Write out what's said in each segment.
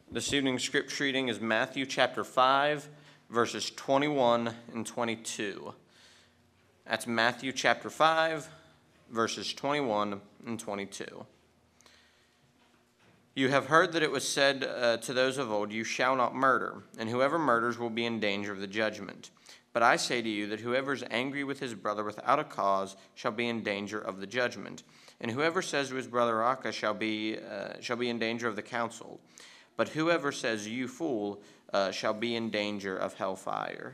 This evening's scripture reading is Matthew chapter 5, verses 21 and 22. That's Matthew chapter 5, verses 21 and 22. You have heard that it was said to those of old, "You shall not murder, and whoever murders will be in danger of the judgment. But I say to you that whoever is angry with his brother without a cause shall be in danger of the judgment. And whoever says to his brother, Raca, shall be in danger of the council. But whoever says, you fool, shall be in danger of hellfire."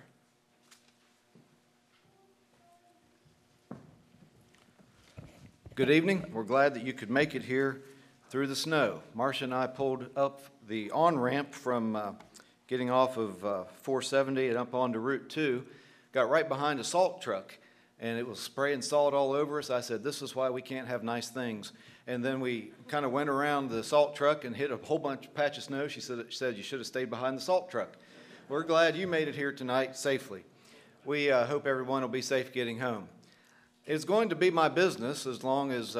Good evening. We're glad that you could make it here through the snow. Marcia and I pulled up the on-ramp from getting off of 470 and up onto Route 2, got right behind a salt truck, and it was spraying salt all over us. I said, this is why we can't have nice things. And then we kind of went around the salt truck and hit a whole bunch of patch of snow. She said you should have stayed behind the salt truck. We're glad you made it here tonight safely. We hope everyone will be safe getting home. It's going to be my business as long as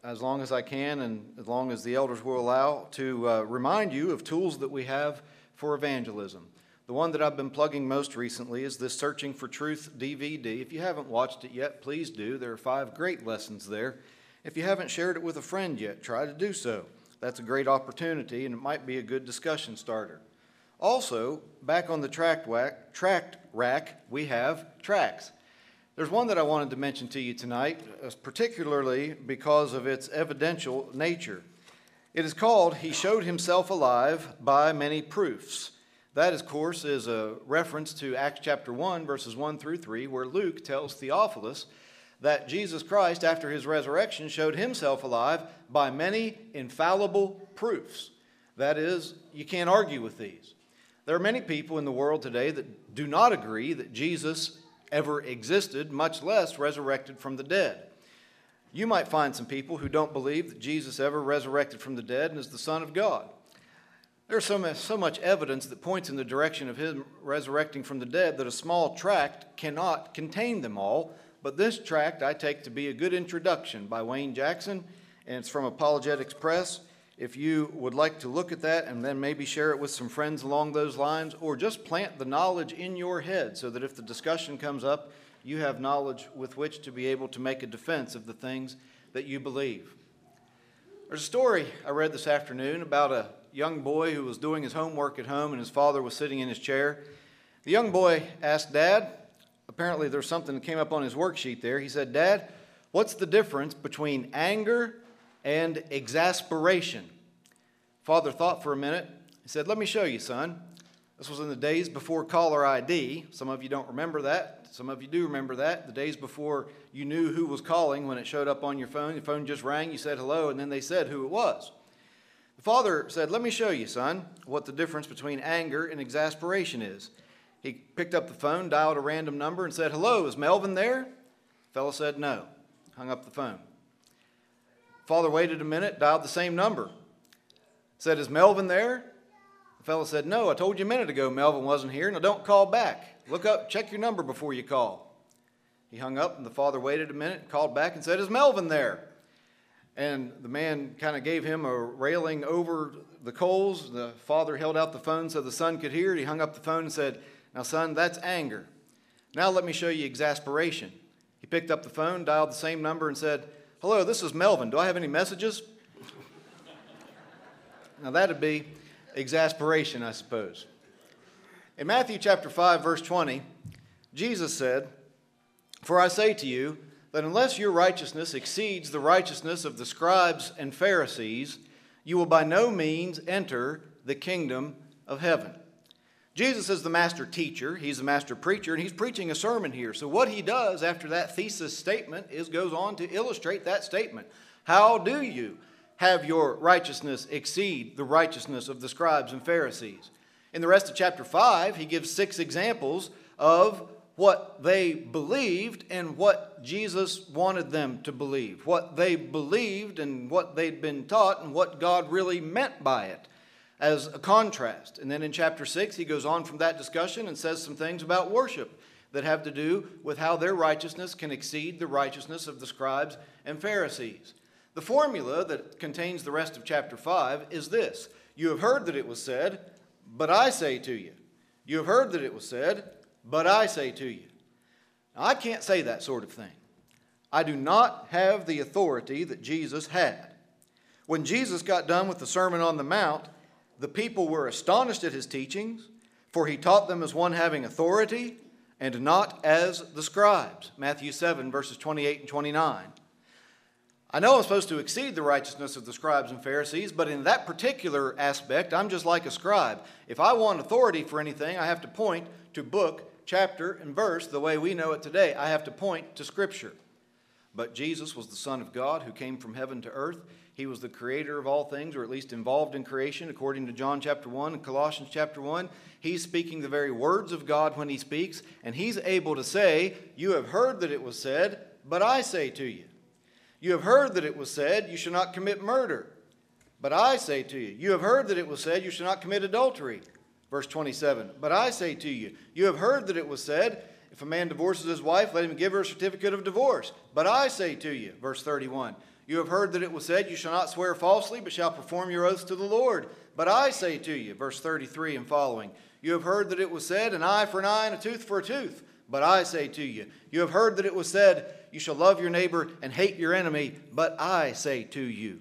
I can and as long as the elders will allow to remind you of tools that we have for evangelism. The one that I've been plugging most recently is this Searching for Truth DVD. If you haven't watched it yet, please do. There are 5 great lessons there. If you haven't shared it with a friend yet, try to do so. That's a great opportunity, and it might be a good discussion starter. Also, back on the tract rack, we have tracts. There's one that I wanted to mention to you tonight, particularly because of its evidential nature. It is called, "He Showed Himself Alive by Many Proofs." That, of course, is a reference to Acts chapter 1, verses 1 through 3, where Luke tells Theophilus that Jesus Christ, after his resurrection, showed himself alive by many infallible proofs. That is, you can't argue with these. There are many people in the world today that do not agree that Jesus ever existed, much less resurrected from the dead. You might find some people who don't believe that Jesus ever resurrected from the dead and is the Son of God. There's so much evidence that points in the direction of him resurrecting from the dead that a small tract cannot contain them all. But this tract I take to be a good introduction by Wayne Jackson, and it's from Apologetics Press. If you would like to look at that and then maybe share it with some friends along those lines, or just plant the knowledge in your head so that if the discussion comes up, you have knowledge with which to be able to make a defense of the things that you believe. There's a story I read this afternoon about a young boy who was doing his homework at home and his father was sitting in his chair. The young boy asked Dad, apparently there's something that came up on his worksheet there. He said, "Dad, what's the difference between anger and exasperation?" Father thought for a minute. He said, "Let me show you, son." This was in the days before caller ID. Some of you don't remember that. Some of you do remember that. The days before you knew who was calling when it showed up on your phone. Your phone just rang, you said hello, and then they said who it was. The father said, "Let me show you, son, what the difference between anger and exasperation is." He picked up the phone, dialed a random number, and said, "Hello, is Melvin there?" The fellow said no, hung up the phone. Father waited a minute, dialed the same number, said, "Is Melvin there?" The fellow said, "No, I told you a minute ago Melvin wasn't here. Now don't call back. Look up, check your number before you call." He hung up, and the father waited a minute, called back, and said, "Is Melvin there?" And the man kind of gave him a railing over the coals. The father held out the phone so the son could hear it. He hung up the phone and said, "Now, son, that's anger. Now let me show you exasperation." He picked up the phone, dialed the same number, and said, "Hello, this is Melvin. Do I have any messages?" Now that'd be exasperation, I suppose. In Matthew chapter 5, verse 20, Jesus said, "For I say to you that unless your righteousness exceeds the righteousness of the scribes and Pharisees, you will by no means enter the kingdom of heaven." Jesus is the master teacher, he's the master preacher, and he's preaching a sermon here. So what he does after that thesis statement is goes on to illustrate that statement. How do you have your righteousness exceed the righteousness of the scribes and Pharisees? In the rest of chapter 5, he gives 6 examples of what they believed and what Jesus wanted them to believe. What they believed and what they'd been taught and what God really meant by it as a contrast. And then in chapter 6, he goes on from that discussion and says some things about worship that have to do with how their righteousness can exceed the righteousness of the scribes and Pharisees. The formula that contains the rest of chapter 5 is this: You have heard that it was said, but I say to you. You have heard that it was said, but I say to you. Now, I can't say that sort of thing. I do not have the authority that Jesus had. When Jesus got done with the Sermon on the Mount, the people were astonished at his teachings, for he taught them as one having authority and not as the scribes. Matthew 7, verses 28 and 29. I know I'm supposed to exceed the righteousness of the scribes and Pharisees, but in that particular aspect, I'm just like a scribe. If I want authority for anything, I have to point to book, chapter, and verse the way we know it today. I have to point to Scripture. But Jesus was the Son of God who came from heaven to earth. He was the creator of all things, or at least involved in creation, according to John chapter 1 and Colossians chapter 1. He's speaking the very words of God when he speaks, and he's able to say, you have heard that it was said, but I say to you. You have heard that it was said, you shall not commit murder. But I say to you, you have heard that it was said, you shall not commit adultery. Verse 27, but I say to you, you have heard that it was said, if a man divorces his wife, let him give her a certificate of divorce. But I say to you, verse 31, you have heard that it was said, you shall not swear falsely, but shall perform your oaths to the Lord. But I say to you, verse 33 and following, you have heard that it was said, an eye for an eye and a tooth for a tooth. But I say to you, you have heard that it was said, you shall love your neighbor and hate your enemy. But I say to you.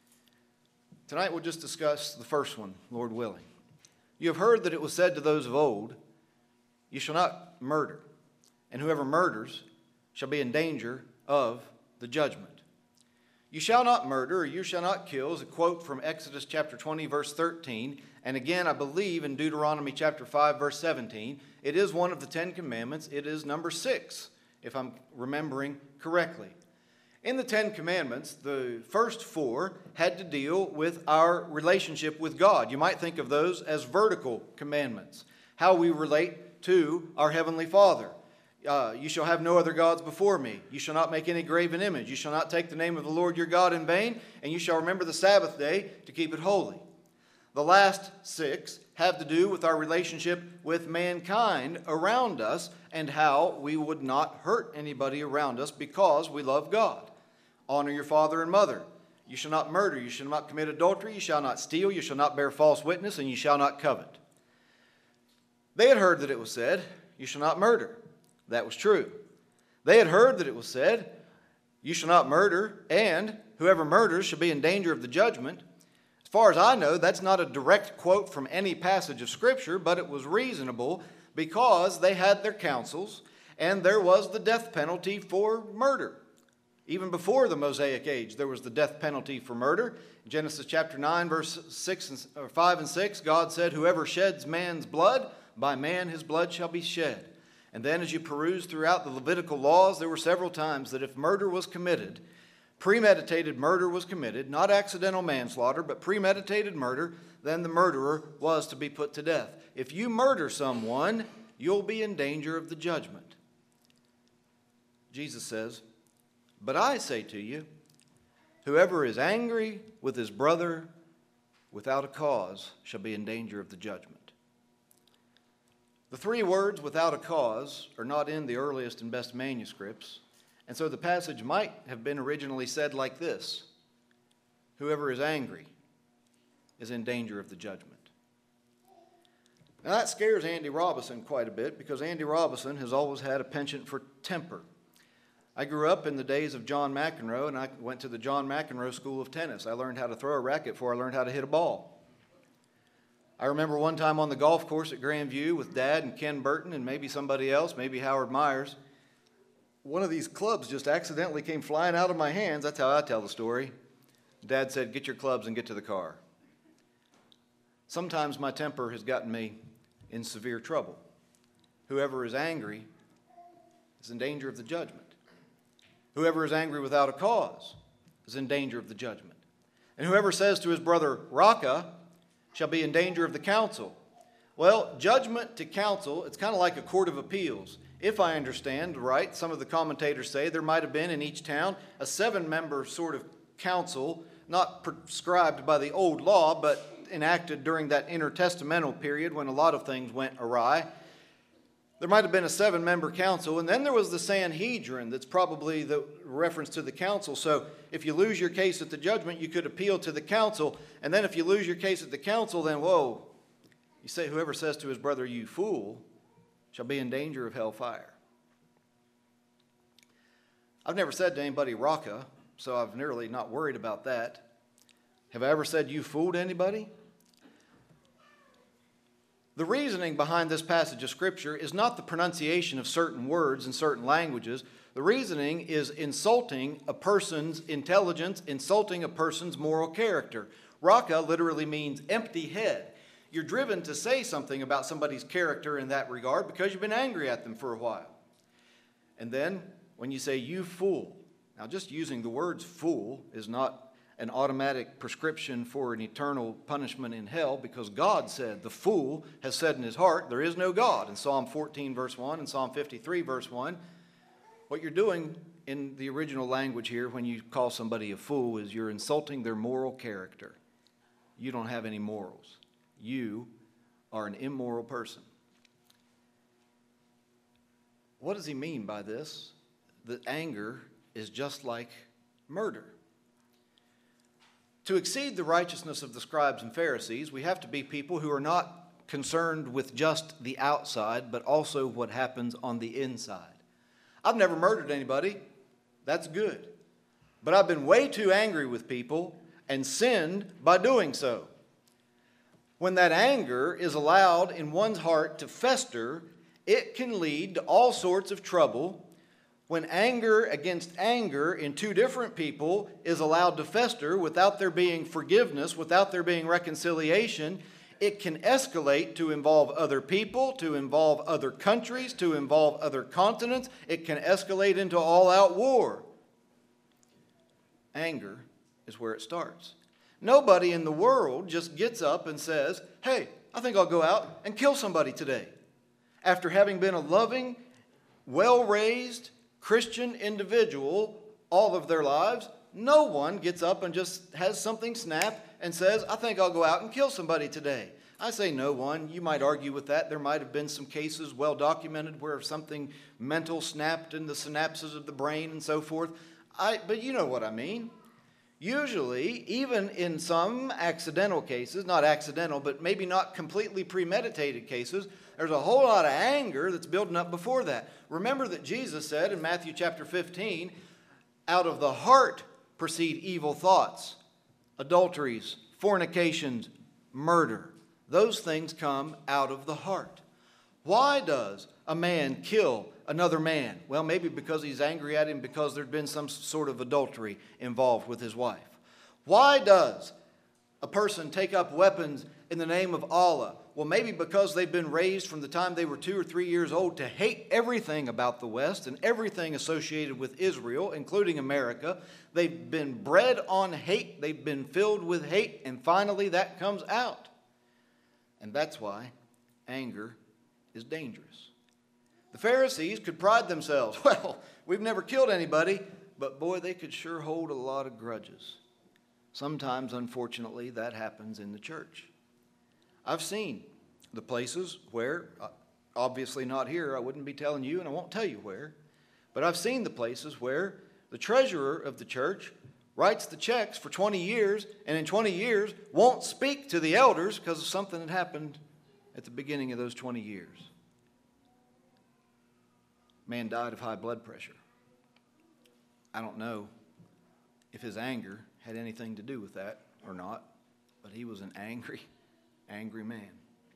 Tonight we'll just discuss the first one, Lord willing. You have heard that it was said to those of old, you shall not murder, and whoever murders shall be in danger of the judgment. You shall not murder, or you shall not kill, is a quote from Exodus chapter 20, verse 13. And again, I believe in Deuteronomy chapter 5, verse 17. It is one of the 10 Commandments. It is number 6, if I'm remembering correctly. In the 10 Commandments, the first 4 had to deal with our relationship with God. You might think of those as vertical commandments, how we relate to our Heavenly Father. You shall have no other gods before me. You shall not make any graven image. You shall not take the name of the Lord your God in vain, and you shall remember the Sabbath day to keep it holy. The last 6 have to do with our relationship with mankind around us and how we would not hurt anybody around us because we love God. Honor your father and mother. You shall not murder. You shall not commit adultery. You shall not steal. You shall not bear false witness, and you shall not covet. They had heard that it was said, you shall not murder. That was true. They had heard that it was said, you shall not murder, and whoever murders shall be in danger of the judgment. As far as I know, that's not a direct quote from any passage of Scripture, but it was reasonable because they had their councils, and there was the death penalty for murder. Even before the Mosaic age, there was the death penalty for murder. In Genesis chapter 9, verse 5 and 6, God said, whoever sheds man's blood, by man his blood shall be shed. And then as you peruse throughout the Levitical laws, there were several times that if murder was committed, premeditated murder was committed, not accidental manslaughter, but premeditated murder, then the murderer was to be put to death. If you murder someone, you'll be in danger of the judgment. Jesus says, but I say to you, whoever is angry with his brother without a cause shall be in danger of the judgment. The 3 words without a cause are not in the earliest and best manuscripts, and so the passage might have been originally said like this: whoever is angry is in danger of the judgment. Now that scares Andy Robinson quite a bit because Andy Robinson has always had a penchant for temper. I grew up in the days of John McEnroe, and I went to the John McEnroe School of Tennis. I learned how to throw a racket before I learned how to hit a ball. I remember one time on the golf course at Grandview with Dad and Ken Burton and maybe somebody else, maybe Howard Myers. One of these clubs just accidentally came flying out of my hands. That's how I tell the story. Dad said, get your clubs and get to the car. Sometimes my temper has gotten me in severe trouble. Whoever is angry is in danger of the judgment. Whoever is angry without a cause is in danger of the judgment. And whoever says to his brother, Raka, shall be in danger of the council. Well, judgment to council, it's kind of like a court of appeals. If I understand right, some of the commentators say there might have been in each town a 7-member sort of council, not prescribed by the old law, but enacted during that intertestamental period when a lot of things went awry. There might have been a 7-member council, and then there was the Sanhedrin. That's probably the reference to the council. So if you lose your case at the judgment, you could appeal to the council. And then if you lose your case at the council, then whoa, you say, whoever says to his brother, you fool, shall be in danger of hellfire. I've never said to anybody raka, so I've nearly not worried about that. Have I ever said you fool to anybody? The reasoning behind this passage of Scripture is not the pronunciation of certain words in certain languages. The reasoning is insulting a person's intelligence, insulting a person's moral character. Raka literally means empty head. You're driven to say something about somebody's character in that regard because you've been angry at them for a while. And then when you say, you fool, now just using the words fool is not an automatic prescription for an eternal punishment in hell, because God said, the fool has said in his heart, there is no God, in Psalm 14 verse 1 and Psalm 53 verse 1. What you're doing in the original language here when you call somebody a fool is you're insulting their moral character. You don't have any morals. You are an immoral person. What does he mean by this? That anger is just like murder. To exceed the righteousness of the scribes and Pharisees, we have to be people who are not concerned with just the outside, but also what happens on the inside. I've never murdered anybody. That's good. But I've been way too angry with people and sinned by doing so. When that anger is allowed in one's heart to fester, it can lead to all sorts of trouble. When anger against anger in two different people is allowed to fester without there being forgiveness, without there being reconciliation, it can escalate to involve other people, to involve other countries, to involve other continents. It can escalate into all-out war. Anger is where it starts. Nobody in the world just gets up and says, hey, I think I'll go out and kill somebody today. After having been a loving, well-raised, Christian individual all of their lives, no one gets up and just has something snap and says, I think I'll go out and kill somebody today. I say no one. You might argue with that. There might have been some cases well documented where something mental snapped in the synapses of the brain and so forth. But you know what I mean. Usually, even in some accidental cases, not accidental, but maybe not completely premeditated cases, there's a whole lot of anger that's building up before that. Remember that Jesus said in Matthew chapter 15, out of the heart proceed evil thoughts, adulteries, fornications, murder. Those things come out of the heart. Why does a man kill another man? Well, maybe because he's angry at him because there's been some sort of adultery involved with his wife. Why does a person take up weapons in the name of Allah? Well, maybe because they've been raised from the time they were 2 or 3 years old to hate everything about the West and everything associated with Israel, including America. They've been bred on hate. They've been filled with hate, and finally that comes out. And that's why anger is dangerous. The Pharisees could pride themselves, well, we've never killed anybody, but boy, they could sure hold a lot of grudges. Sometimes, unfortunately, that happens in the church. I've seen the places where, obviously not here, I wouldn't be telling you, and I won't tell you where, but I've seen the places where the treasurer of the church writes the checks for 20 years, and in 20 years won't speak to the elders because of something that happened at the beginning of those 20 years. Man died of high blood pressure. I don't know if his anger had anything to do with that or not, but he was an angry man.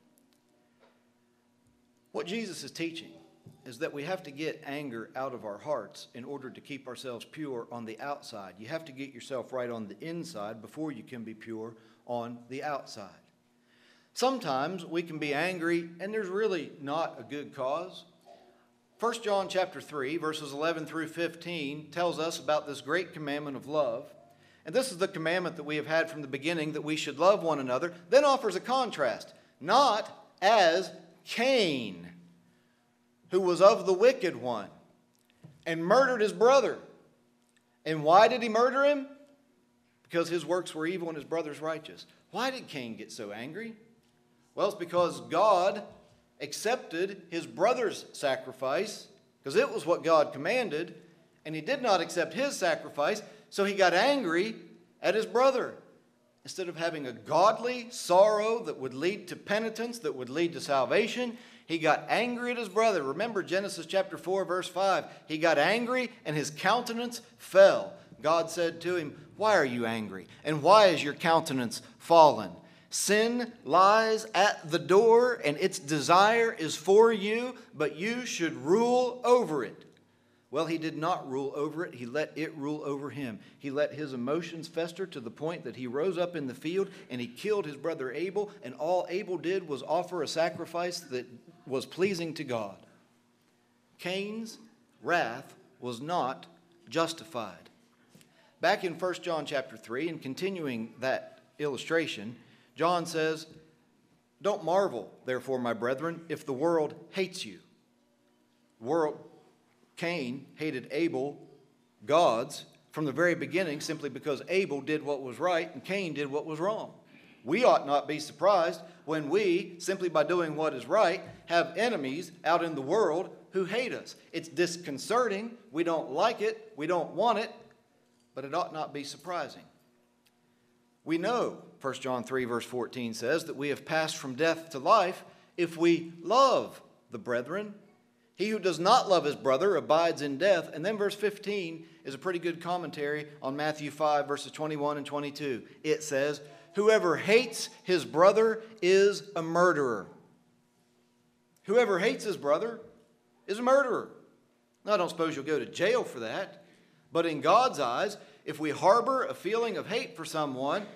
What Jesus is teaching is that we have to get anger out of our hearts in order to keep ourselves pure on the outside. You have to get yourself right on the inside before you can be pure on the outside. Sometimes we can be angry and there's really not a good cause. 1 John chapter 3, verses 11 through 15 tells us about this great commandment of love. And this is the commandment that we have had from the beginning, that we should love one another. Then offers a contrast. Not as Cain, who was of the wicked one, and murdered his brother. And why did he murder him? Because his works were evil and his brother's righteous. Why did Cain get so angry? Well, it's because God accepted his brother's sacrifice, because it was what God commanded, and he did not accept his sacrifice, so he got angry at his brother. Instead of having a godly sorrow that would lead to penitence, that would lead to salvation, he got angry at his brother. Remember Genesis chapter 4, verse 5. He got angry and his countenance fell. God said to him, "Why are you angry? And why is your countenance fallen? Sin lies at the door, and its desire is for you, but you should rule over it." Well, he did not rule over it. He let it rule over him. He let his emotions fester to the point that he rose up in the field and he killed his brother Abel, and all Abel did was offer a sacrifice that was pleasing to God. Cain's wrath was not justified. Back in 1 John chapter 3, and continuing that illustration, John says, "Don't marvel, therefore, my brethren, if the world hates you." Cain hated Abel, God's, from the very beginning, simply because Abel did what was right and Cain did what was wrong. We ought not be surprised when we, simply by doing what is right, have enemies out in the world who hate us. It's disconcerting. We don't like it. We don't want it. But it ought not be surprising. We know, 1 John 3, verse 14 says, that we have passed from death to life if we love the brethren. He who does not love his brother abides in death. And then verse 15 is a pretty good commentary on Matthew 5, verses 21 and 22. It says, "Whoever hates his brother is a murderer." Whoever hates his brother is a murderer. Now, I don't suppose you'll go to jail for that. But in God's eyes, if we harbor a feeling of hate for someone,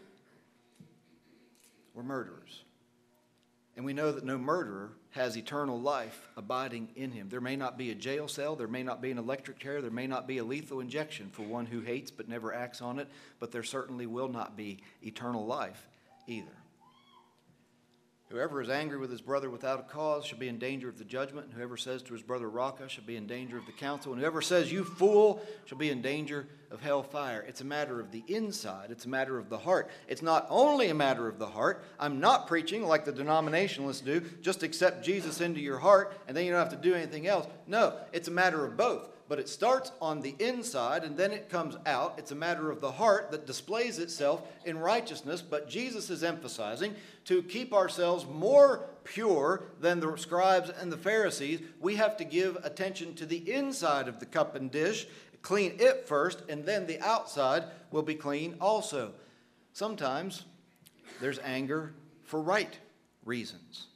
we're murderers. And we know that no murderer has eternal life abiding in him. There may not be a jail cell, there may not be an electric chair, there may not be a lethal injection for one who hates but never acts on it, but there certainly will not be eternal life either. Whoever is angry with his brother without a cause shall be in danger of the judgment. And whoever says to his brother, "Raca," shall be in danger of the council. And whoever says, "You fool," shall be in danger of hell fire. It's a matter of the inside. It's a matter of the heart. It's not only a matter of the heart. I'm not preaching like the denominationalists do, just accept Jesus into your heart and then you don't have to do anything else. No, it's a matter of both. But it starts on the inside and then it comes out. It's a matter of the heart that displays itself in righteousness. But Jesus is emphasizing to keep ourselves more pure than the scribes and the Pharisees, we have to give attention to the inside of the cup and dish, clean it first, and then the outside will be clean also. Sometimes there's anger for right reasons.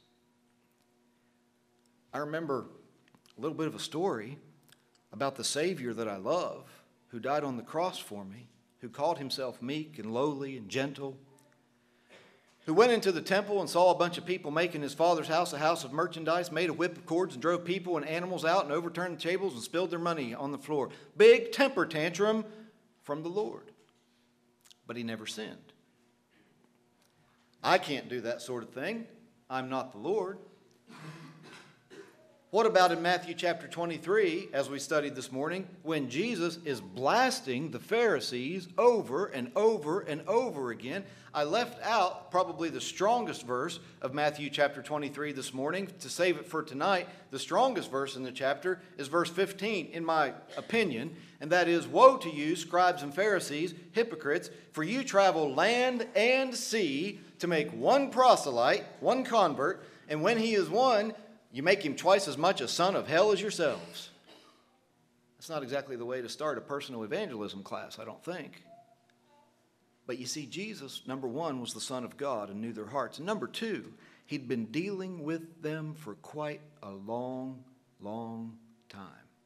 I remember a little bit of a story about the Savior that I love, who died on the cross for me, who called himself meek and lowly and gentle, who went into the temple and saw a bunch of people making his Father's house a house of merchandise, made a whip of cords and drove people and animals out and overturned the tables and spilled their money on the floor. Big temper tantrum from the Lord. But he never sinned. I can't do that sort of thing. I'm not the Lord. What about in Matthew chapter 23, as we studied this morning, when Jesus is blasting the Pharisees over and over and over again? I left out probably the strongest verse of Matthew chapter 23 this morning to save it for tonight. The strongest verse in the chapter is verse 15, in my opinion, and that is, "Woe to you, scribes and Pharisees, hypocrites, for you travel land and sea to make one proselyte, one convert, and when he is one, you make him twice as much a son of hell as yourselves." That's not exactly the way to start a personal evangelism class, I don't think. But you see, Jesus, number one, was the Son of God and knew their hearts. And number two, he'd been dealing with them for quite a long, long time.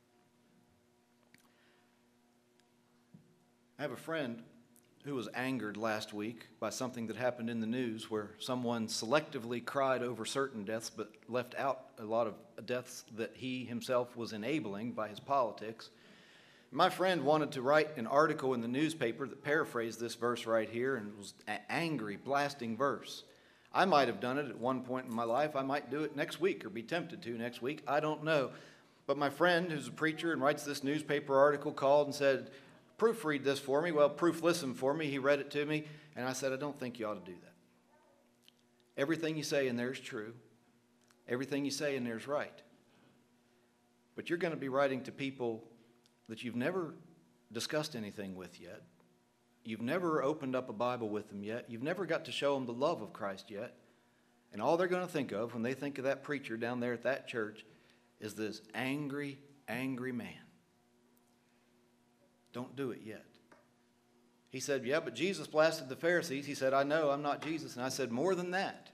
I have a friend who was angered last week by something that happened in the news where someone selectively cried over certain deaths but left out a lot of deaths that he himself was enabling by his politics. My friend wanted to write an article in the newspaper that paraphrased this verse right here, and it was an angry, blasting verse. I might have done it at one point in my life. I might do it next week or be tempted to next week. I don't know. But my friend, who's a preacher and writes this newspaper article, called and said, "Proofread this for me." Well, proof listen for me. He read it to me, and I said, "I don't think you ought to do that. Everything you say in there is true. Everything you say in there is right. But you're going to be writing to people that you've never discussed anything with yet. You've never opened up a Bible with them yet. You've never got to show them the love of Christ yet. And all they're going to think of when they think of that preacher down there at that church is this angry, angry man. Don't do it yet. He said, yeah, but Jesus blasted the Pharisees. He said, I know, I'm not Jesus. And I said, more than that.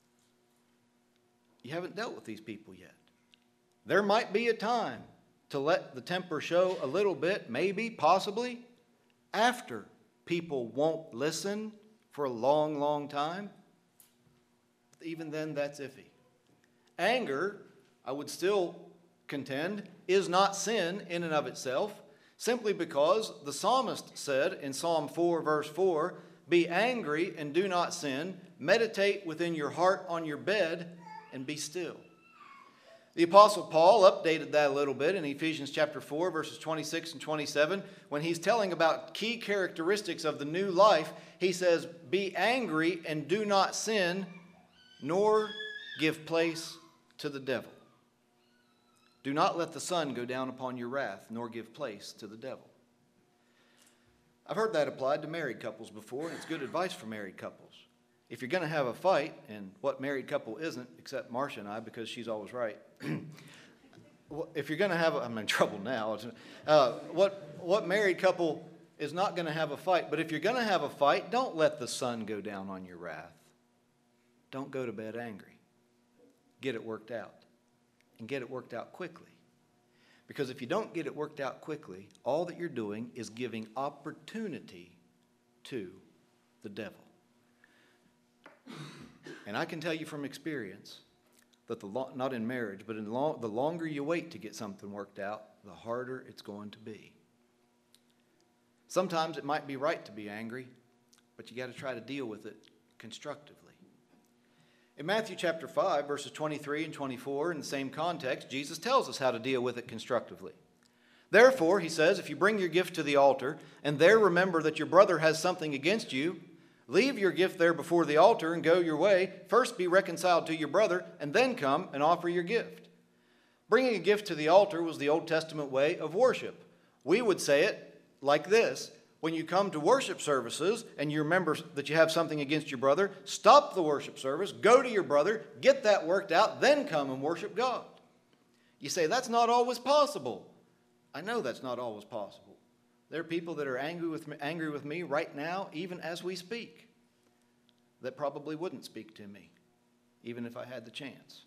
You haven't dealt with these people yet. There might be a time to let the temper show a little bit, maybe, possibly, after people won't listen for a long, long time. Even then, that's iffy. Anger, I would still contend, is not sin in and of itself, simply because the psalmist said in Psalm 4, verse 4, be angry and do not sin, meditate within your heart on your bed, and be still. The Apostle Paul updated that a little bit in Ephesians chapter 4, verses 26 and 27. When he's telling about key characteristics of the new life, he says, be angry and do not sin, nor give place to the devil. Do not let the sun go down upon your wrath, nor give place to the devil. I've heard that applied to married couples before, and it's good advice for married couples. If you're going to have a fight, and what married couple isn't, except Marcia and I, because she's always right. If you're going to have, I'm in trouble now. What married couple is not going to have a fight? But if you're going to have a fight, don't let the sun go down on your wrath. Don't go to bed angry. Get it worked out. And get it worked out quickly. Because if you don't get it worked out quickly, all that you're doing is giving opportunity to the devil. And I can tell you from experience that not in marriage, but the longer you wait to get something worked out, the harder it's going to be. Sometimes it might be right to be angry, but you got to try to deal with it constructively. In Matthew chapter 5, verses 23 and 24, in the same context, Jesus tells us how to deal with it constructively. Therefore, he says, if you bring your gift to the altar, and there remember that your brother has something against you, leave your gift there before the altar and go your way. First be reconciled to your brother, and then come and offer your gift. Bringing a gift to the altar was the Old Testament way of worship. We would say it like this. When you come to worship services and you remember that you have something against your brother, stop the worship service, go to your brother, get that worked out, then come and worship God. You say, that's not always possible. I know that's not always possible. There are people that are angry with me right now, even as we speak, that probably wouldn't speak to me, even if I had the chance.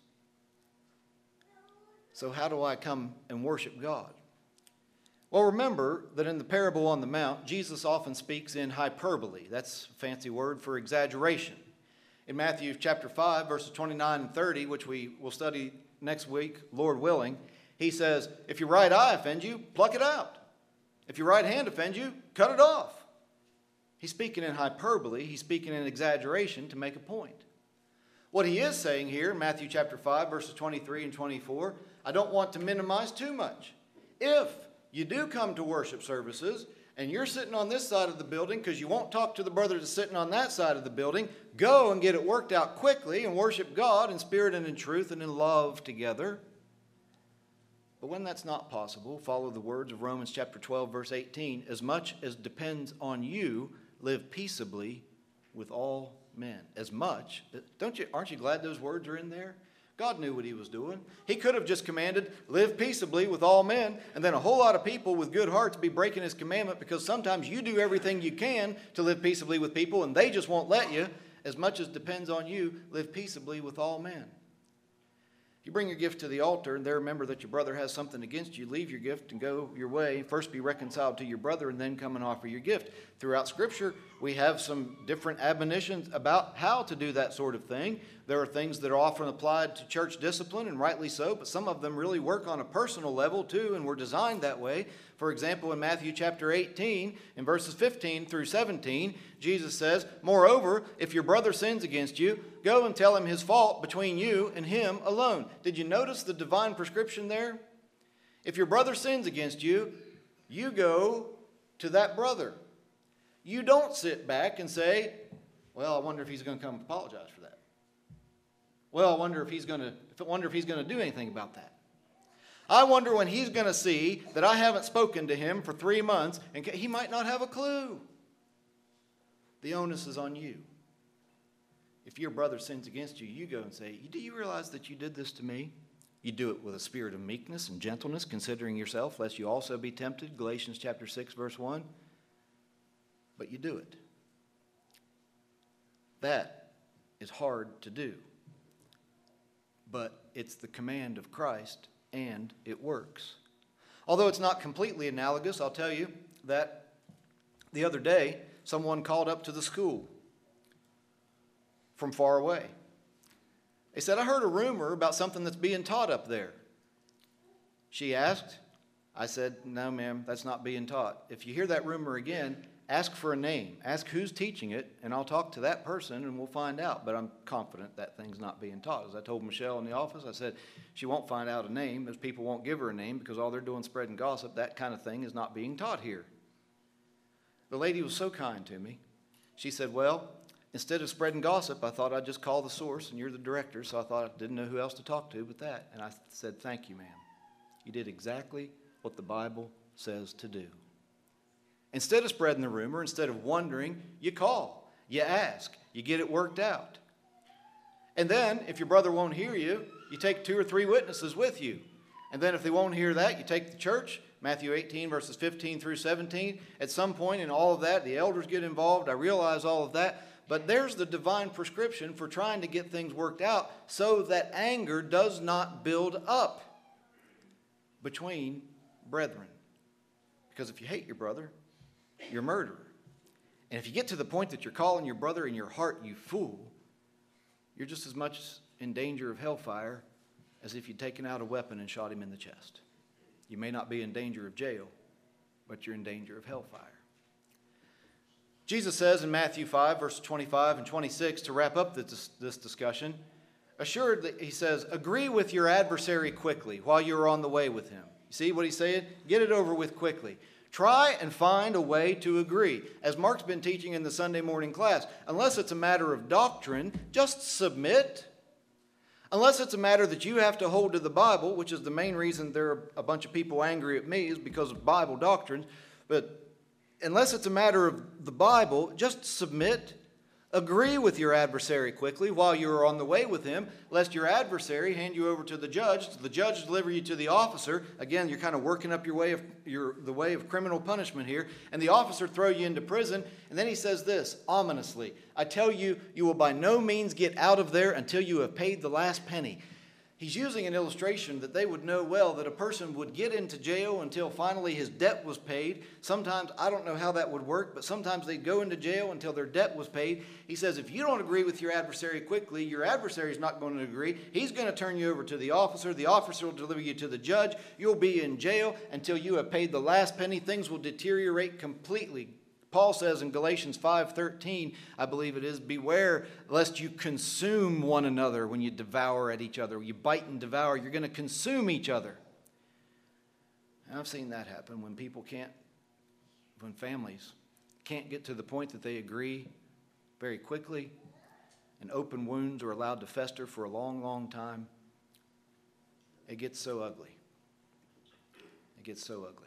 So how do I come and worship God? Well, remember that in the parable on the Mount, Jesus often speaks in hyperbole. That's a fancy word for exaggeration. In Matthew chapter 5, verses 29 and 30, which we will study next week, Lord willing, he says, if your right eye offends you, pluck it out. If your right hand offends you, cut it off. He's speaking in hyperbole. He's speaking in exaggeration to make a point. What he is saying here in Matthew chapter 5, verses 23 and 24, I don't want to minimize too much. If you do come to worship services and you're sitting on this side of the building because you won't talk to the brother that's sitting on that side of the building, go and get it worked out quickly and worship God in spirit and in truth and in love together. But when that's not possible, follow the words of Romans chapter 12, verse 18. As much as depends on you, live peaceably with all men. As much. Aren't you glad those words are in there? God knew what he was doing. He could have just commanded, live peaceably with all men, and then a whole lot of people with good hearts be breaking his commandment because sometimes you do everything you can to live peaceably with people and they just won't let you. As much as depends on you, live peaceably with all men. If you bring your gift to the altar and there remember that your brother has something against you, leave your gift and go your way. First be reconciled to your brother and then come and offer your gift. Throughout Scripture, we have some different admonitions about how to do that sort of thing. There are things that are often applied to church discipline, and rightly so, but some of them really work on a personal level too, and were designed that way. For example, in Matthew chapter 18, in verses 15 through 17, Jesus says, moreover, if your brother sins against you, go and tell him his fault between you and him alone. Did you notice the divine prescription there? If your brother sins against you, you go to that brother. You don't sit back and say, well, I wonder if he's going to come apologize for that. Well, I wonder if he's going to do anything about that. I wonder when he's going to see that I haven't spoken to him for 3 months, and he might not have a clue. The onus is on you. If your brother sins against you, you go and say, do you realize that you did this to me? You do it with a spirit of meekness and gentleness, considering yourself, lest you also be tempted, Galatians chapter 6, verse 1. But you do it. That is hard to do. But it's the command of Christ, and it works. Although it's not completely analogous, I'll tell you that the other day, someone called up to the school from far away. They said, I heard a rumor about something that's being taught up there. She asked. I said, no, ma'am, that's not being taught. If you hear that rumor again, ask for a name. Ask who's teaching it, and I'll talk to that person, and we'll find out. But I'm confident that thing's not being taught. As I told Michelle in the office, I said, she won't find out a name, as people won't give her a name, because all they're doing is spreading gossip. That kind of thing is not being taught here. The lady was so kind to me. She said, well, instead of spreading gossip, I thought I'd just call the source, and you're the director, so I thought I didn't know who else to talk to but that. And I said, thank you, ma'am. You did exactly what the Bible says to do. Instead of spreading the rumor, instead of wondering, you call, you ask, you get it worked out. And then, if your brother won't hear you, you take 2 or 3 witnesses with you. And then if they won't hear that, you take the church, Matthew 18, verses 15 through 17. At some point in all of that, the elders get involved. I realize all of that. But there's the divine prescription for trying to get things worked out so that anger does not build up between brethren. Because if you hate your brother, you're a murderer. And if you get to the point that you're calling your brother in your heart, you fool, you're just as much in danger of hellfire as if you'd taken out a weapon and shot him in the chest. You may not be in danger of jail, but you're in danger of hellfire. Jesus says in Matthew 5, verses 25 and 26, to wrap up this discussion, assuredly, he says, agree with your adversary quickly while you're on the way with him. You see what he's saying? Get it over with quickly. Try and find a way to agree. As Mark's been teaching in the Sunday morning class, unless it's a matter of doctrine, just submit. Unless it's a matter that you have to hold to the Bible, which is the main reason there are a bunch of people angry at me, is because of Bible doctrines. But unless it's a matter of the Bible, just submit. Agree with your adversary quickly while you are on the way with him, lest your adversary hand you over to the judge deliver you to the officer. Again, you're kind of working up the way of criminal punishment here, and the officer throw you into prison. And then he says this ominously, I tell you, you will by no means get out of there until you have paid the last penny. He's using an illustration that they would know well, that a person would get into jail until finally his debt was paid. Sometimes, I don't know how that would work, but sometimes they'd go into jail until their debt was paid. He says, if you don't agree with your adversary quickly, your adversary is not going to agree. He's going to turn you over to the officer. The officer will deliver you to the judge. You'll be in jail until you have paid the last penny. Things will deteriorate completely. Paul says in Galatians 5:13, I believe it is, beware lest you consume one another when you devour at each other. You bite and devour, you're going to consume each other. And I've seen that happen when when families can't get to the point that they agree very quickly, and open wounds are allowed to fester for a long, long time. It gets so ugly. It gets so ugly.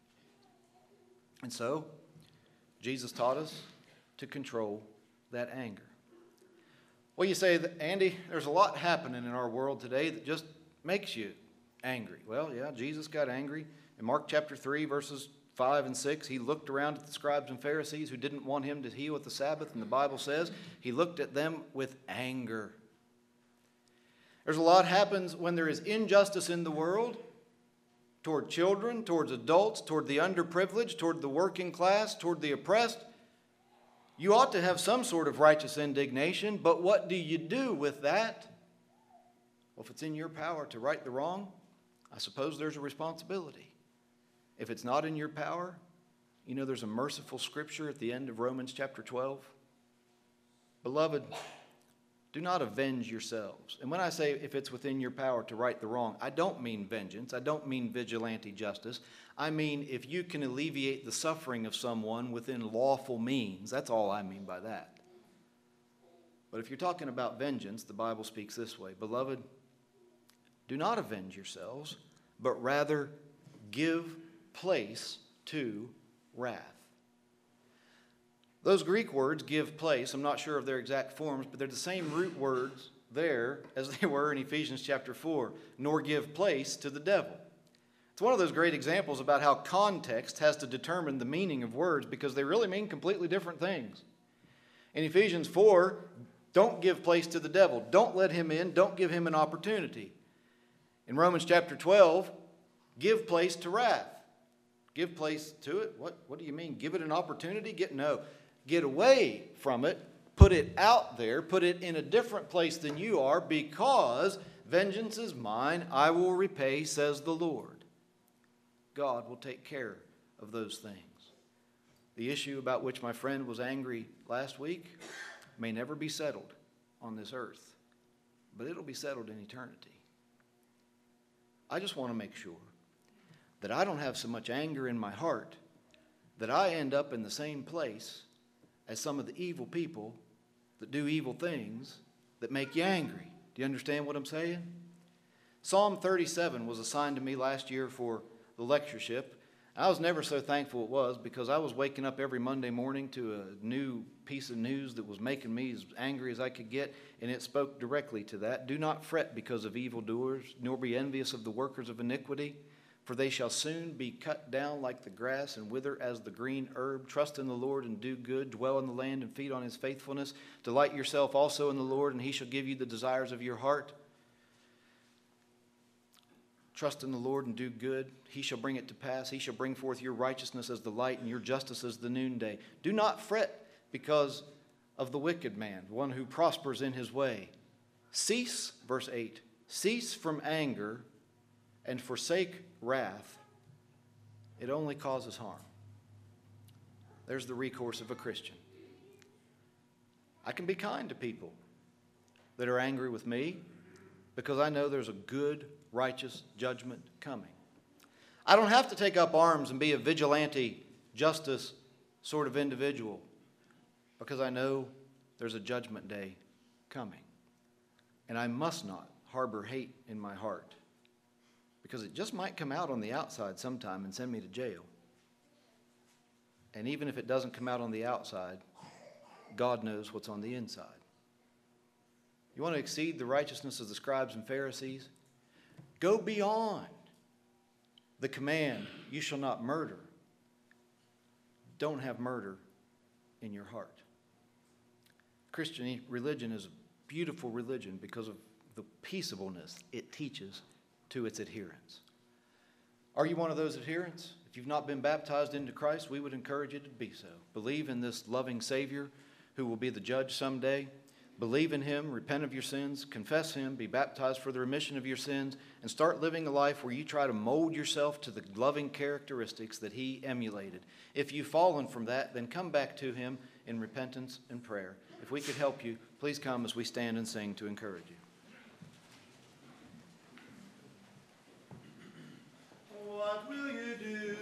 And so, Jesus taught us to control that anger. Well, you say, Andy, there's a lot happening in our world today that just makes you angry. Well, yeah, Jesus got angry. In Mark chapter 3, verses 5 and 6, he looked around at the scribes and Pharisees who didn't want him to heal at the Sabbath, and the Bible says he looked at them with anger. There's a lot happens when there is injustice in the world, toward children, towards adults, toward the underprivileged, toward the working class, toward the oppressed. You ought to have some sort of righteous indignation, but what do you do with that? Well, if it's in your power to right the wrong, I suppose there's a responsibility. If it's not in your power, you know there's a merciful scripture at the end of Romans chapter 12. Beloved, do not avenge yourselves. And when I say if it's within your power to right the wrong, I don't mean vengeance. I don't mean vigilante justice. I mean if you can alleviate the suffering of someone within lawful means. That's all I mean by that. But if you're talking about vengeance, the Bible speaks this way: Beloved, do not avenge yourselves, but rather give place to wrath. Those Greek words, give place, I'm not sure of their exact forms, but they're the same root words there as they were in Ephesians chapter 4, nor give place to the devil. It's one of those great examples about how context has to determine the meaning of words, because they really mean completely different things. In Ephesians 4, don't give place to the devil. Don't let him in. Don't give him an opportunity. In Romans chapter 12, give place to wrath. Give place to it? What do you mean? Give it an opportunity? Get away from it. Put it out there. Put it in a different place than you are, because vengeance is mine. I will repay, says the Lord. God will take care of those things. The issue about which my friend was angry last week may never be settled on this earth, but it'll be settled in eternity. I just want to make sure that I don't have so much anger in my heart that I end up in the same place as some of the evil people that do evil things that make you angry. Do you understand what I'm saying? Psalm 37 was assigned to me last year for the lectureship. I was never so thankful it was, because I was waking up every Monday morning to a new piece of news that was making me as angry as I could get, and it spoke directly to that. Do not fret because of evildoers, nor be envious of the workers of iniquity, for they shall soon be cut down like the grass and wither as the green herb. Trust in the Lord and do good. Dwell in the land and feed on his faithfulness. Delight yourself also in the Lord, and he shall give you the desires of your heart. Trust in the Lord and do good. He shall bring it to pass. He shall bring forth your righteousness as the light and your justice as the noonday. Do not fret because of the wicked man, one who prospers in his way. Cease, verse 8, cease from anger and forsake wrath. It only causes harm. There's the recourse of a Christian. I can be kind to people that are angry with me, because I know there's a good, righteous judgment coming. I don't have to take up arms and be a vigilante justice sort of individual, because I know there's a judgment day coming. And I must not harbor hate in my heart, because it just might come out on the outside sometime and send me to jail. And even if it doesn't come out on the outside, God knows what's on the inside. You want to exceed the righteousness of the scribes and Pharisees? Go beyond the command, you shall not murder. Don't have murder in your heart. Christian religion is a beautiful religion because of the peaceableness it teaches to its adherents. Are you one of those adherents? If you've not been baptized into Christ, we would encourage you to be so. Believe in this loving Savior who will be the judge someday. Believe in him, repent of your sins, confess him, be baptized for the remission of your sins, and start living a life where you try to mold yourself to the loving characteristics that he emulated. If you've fallen from that, then come back to him in repentance and prayer. If we could help you, please come as we stand and sing to encourage you. What will you do?